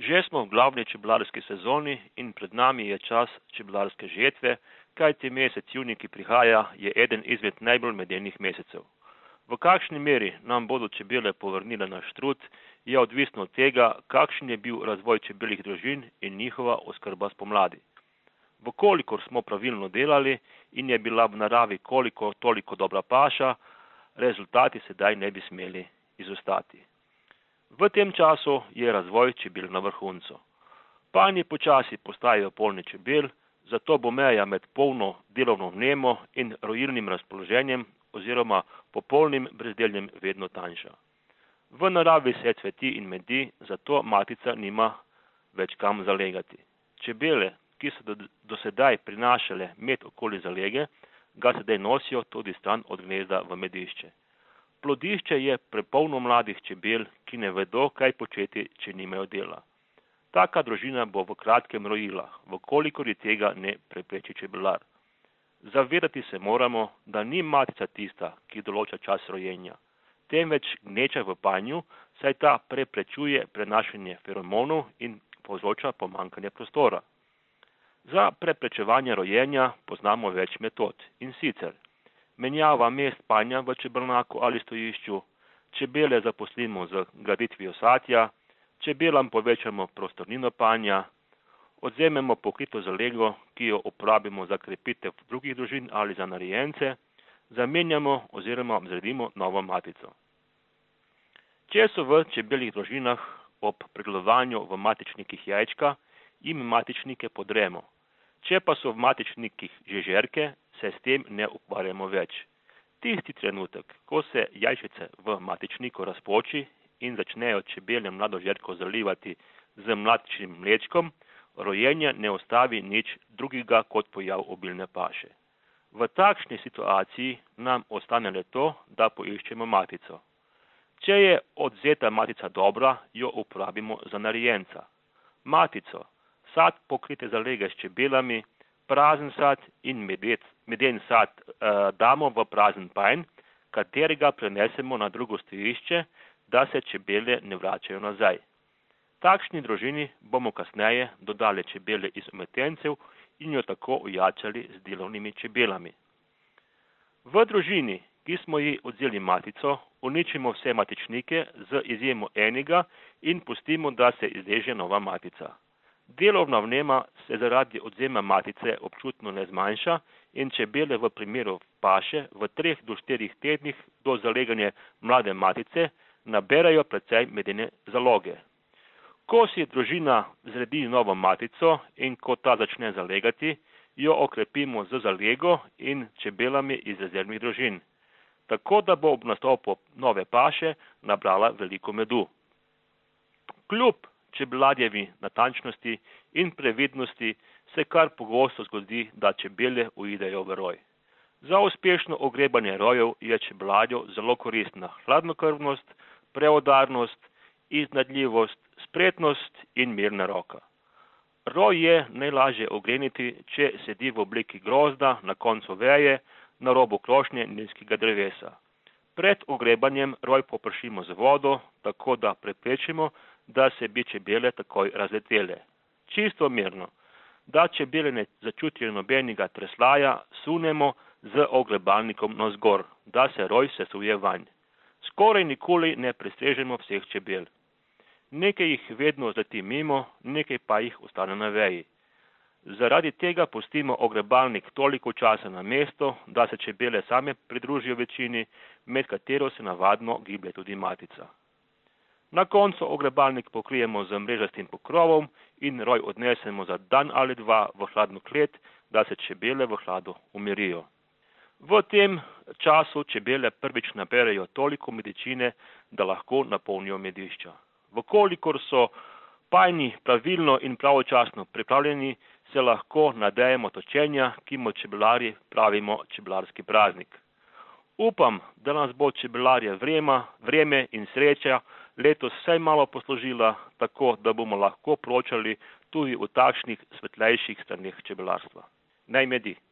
Že smo v glavni čebelarski sezoni in pred nami je čas čebelarske žetve, kajti mesec junij, ki prihaja, je eden izmed najbolj medenih mesecev. V kakšni meri nam bodo čebele povrnile naš trud, je odvisno od tega, kakšen je bil razvoj čebeljih družin in njihova oskrba spomladi. Vkolikor smo pravilno delali in je bila v naravi koliko toliko dobra paša, rezultati sedaj ne bi smeli izostati. V tem času je razvoj čebel na vrhuncu. Panji počasi postajajo polni čebel, zato bo meja med polno delovno vnemo in rojilnim razpoloženjem oziroma popolnim brezdeljem vedno tanjša. V naravi se cveti in medi, zato matica nima več kam zalegati. Čebele, ki so do sedaj prinašale med okoli zalege, ga sedaj nosijo tudi stran od gnezda v medišče. Plodišče je prepolno mladih čebel, ki ne vedo, kaj početi, če nimajo dela. Taka družina bo v kratkem rojila, vkolikor ji tega ne prepreči čebelar. Zavedati se moramo, da ni matica tista, ki določa čas rojenja, temveč gneča v panju, saj ta preprečuje prenašanje feromonov in povzroča pomanjkanje prostora. Za preprečevanje rojenja poznamo več metod, in sicer menjava mest panja v čebelnjaku ali stojišču, čebele zaposlimo z graditvijo satja, čebelam povečamo prostornino panja, odvzememo pokrito zalego, ki jo uporabimo za krepitev drugih družin ali za narejence, zamenjamo oziroma zredimo novo matico. Če so v čebeljih družinah ob pregledovanju v matičnikih jajčka, jim matičnike podremo. Če pa so v matičnikih že žerke, se s tem ne ukvarjamo več. Tisti trenutek, ko se jajčice v matičniku razpoči in začnejo čebele mlado žerko zalivati z matičnim mlečkom, rojenje ne ostavi nič drugega kot pojav obilne paše. V takšni situaciji nam ostane le to, da poiščemo matico. Če je odvzeta matica dobra, jo uporabimo za narejenca. Matico, sad pokrite zalege s čebelami, prazen sad in meden sad damo v prazen panj, katerega prenesemo na drugo stojišče, da se čebele ne vračajo nazaj. Takšni družini bomo kasneje dodali čebele iz umetencev in jo tako ojačali z delovnimi čebelami. V družini, ki smo ji odvzeli matico, uničimo vse matičnike z izjemo enega in pustimo, da se izreže nova matica. Delovna vnema se zaradi odvzema matice občutno ne zmanjša in čebele v primeru paše v 3 do 4 tednih do zaleganja mlade matice naberajo precej medene zaloge. Ko si družina zredi novo matico in ko ta začne zalegati, jo okrepimo z zalego in čebelami iz rezervnih družin, tako da bo ob nastopu nove paše nabrala veliko medu. Kljub čebelarjevi natančnosti in previdnosti se kar pogosto zgodi, da čebele uidejo v roj. Za uspešno ogrebanje rojev je čebelarju zelo koristna hladnokrvnost, preudarnost, iznajdljivost, spretnost in mirna roka. Roj je najlažje ogreniti, če sedi v obliki grozda na koncu veje na robu krošnje nizkega drevesa. Pred ogrebanjem roj popršimo z vodo, tako da preprečimo, da se bi čebele takoj razletele. Čisto mirno, da čebele ne začutijo nobenega treslaja, sunemo z ogrebalnikom navzgor, da se roj sesuje vanj. Skoraj nikoli ne prestrežemo vseh čebel. Nekaj jih vedno zleti mimo, nekaj pa jih ostane na veji. Zaradi tega pustimo ogrebalnik toliko časa na mesto, da se čebele same pridružijo večini, med katero se navadno giblje tudi matica. Na koncu ogrebalnik pokrijemo z mrežastim pokrovom in roj odnesemo za dan ali dva v hladno klet, da se čebele v hladu umirijo. V tem času čebele prvič naberejo toliko medičine, da lahko napolnijo medišča. Vkolikor so panji pravilno in pravočasno pripravljeni, se lahko nadejemo točenja, ki mu čebelarji pravimo čebelarski praznik. Upam, da nas bo čebelarje vreme in sreča letos vsaj malo poslužila, tako da bomo lahko poročali tudi o takšnih svetlejših straneh čebelarstva. Naj medi.